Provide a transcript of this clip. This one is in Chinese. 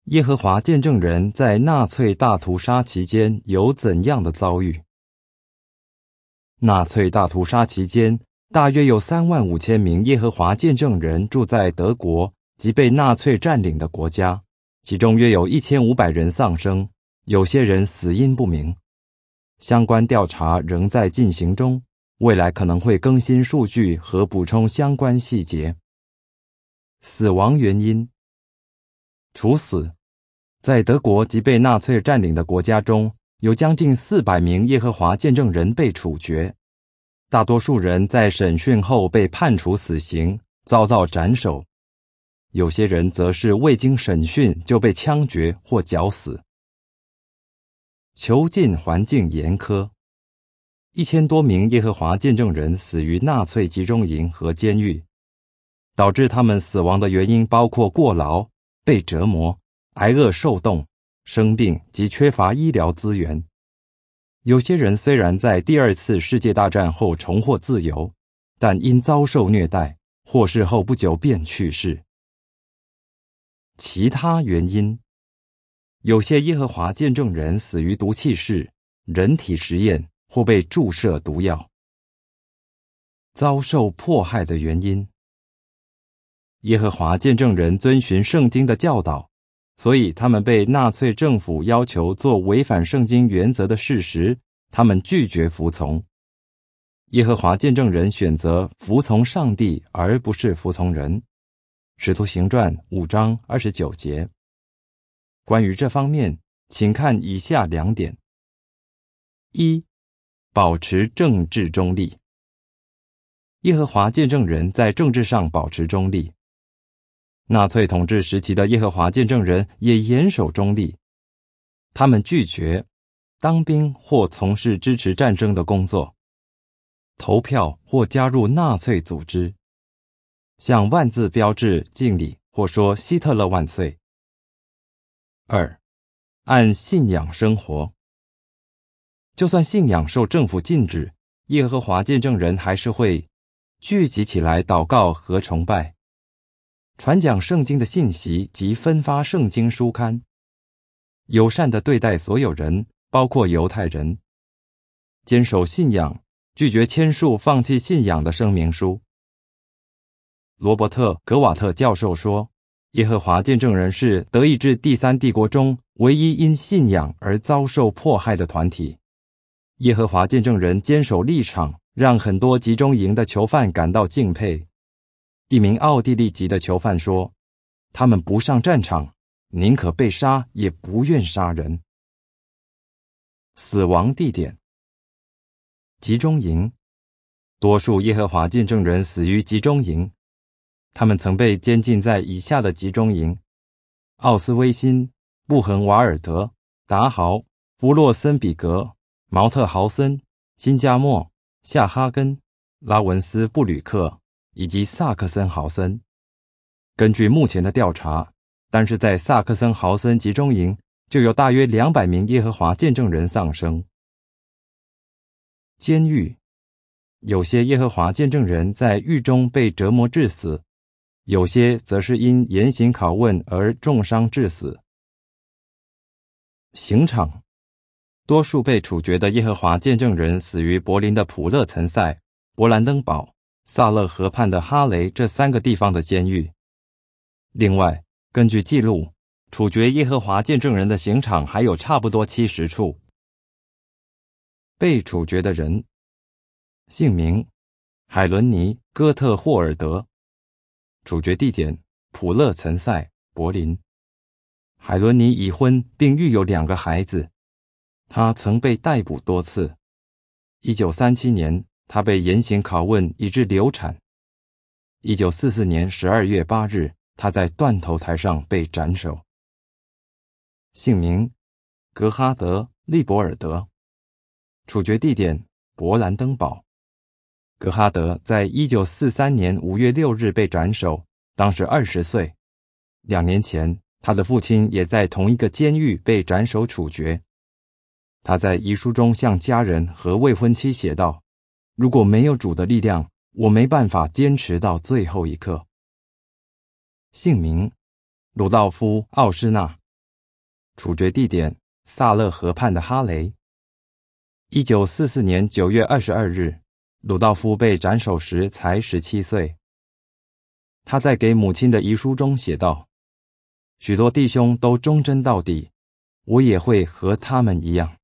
耶和华见证人在纳粹大屠杀期间有怎样的遭遇？纳粹大屠杀期间，大约有35000名耶和华见证人住在德国及被纳粹占领的国家，其中约有1500人丧生，有些人死因不明。相关调查仍在进行中，未来可能会更新数据和补充相关细节。死亡原因：处死。在德国及被纳粹占领的国家中，有将近400名耶和华见证人被处决，大多数人在审讯后被判处死刑，遭到斩首；有些人则是未经审讯就被枪决或绞死。囚禁环境严苛，1000多名耶和华见证人死于纳粹集中营和监狱，导致他们死亡的原因包括过劳、被折磨、挨饿受冻、生病及缺乏医疗资源。有些人虽然在第2次世界大战后重获自由，但因遭受虐待，获释后不久便去世。其他原因：有些耶和华见证人死于毒气室、人体实验或被注射毒药。遭受迫害的原因：耶和华见证人遵循圣经的教导，所以他们被纳粹政府要求做违反圣经原则的事时，他们拒绝服从。耶和华见证人选择服从上帝而不是服从人。使徒行传5章29节。关于这方面，请看以下2点。1. 保持政治中立。耶和华见证人在政治上保持中立。纳粹统治时期的耶和华见证人也严守中立，他们拒绝当兵或从事支持战争的工作，投票或加入纳粹组织，向万字标志敬礼或说希特勒万岁。2. 按信仰生活。就算信仰受政府禁止，耶和华见证人还是会聚集起来祷告和崇拜，传讲圣经的信息及分发圣经书刊，友善地对待所有人，包括犹太人，坚守信仰，拒绝签署放弃信仰的声明书。罗伯特·格瓦特教授说，耶和华见证人是德意志第3帝国中唯一因信仰而遭受迫害的团体。耶和华见证人坚守立场，让很多集中营的囚犯感到敬佩。一名奥地利籍的囚犯说，他们不上战场，宁可被杀也不愿杀人。死亡地点：集中营。多数耶和华见证人死于集中营，他们曾被监禁在以下的集中营：奥斯威辛、布痕瓦尔德、达豪、弗洛森比格、毛特豪森、辛加莫、夏哈根、拉文斯布吕克以及萨克森豪森。根据目前的调查，单是在萨克森豪森集中营就有大约200名耶和华见证人丧生。监狱。有些耶和华见证人在狱中被折磨致死，有些则是因严刑拷问而重伤致死。刑场。多数被处决的耶和华见证人死于柏林的普勒岑塞、勃兰登堡、萨勒河畔的哈雷这3个地方的监狱。另外，根据记录，处决耶和华见证人的刑场还有差不多70处。被处决的人：姓名：海伦尼·哥特霍尔德，处决地点：普勒岑塞、柏林。海伦尼已婚并育有2个孩子，他曾被逮捕多次。1937年，他被严刑拷问以致流产。1944年12月8日，他在断头台上被斩首。姓名：格哈德·利伯尔德，处决地点：勃兰登堡。格哈德在1943年5月6日被斩首，当时20岁。2年前，他的父亲也在同一个监狱被斩首处决。他在遗书中向家人和未婚妻写道：如果没有主的力量，我没办法坚持到最后一刻。姓名：鲁道夫·奥施纳， 处决地点萨勒河畔的哈雷。1944年9月22日，鲁道夫被斩首时才17岁。他在给母亲的遗书中写道：许多弟兄都忠贞到底，我也会和他们一样。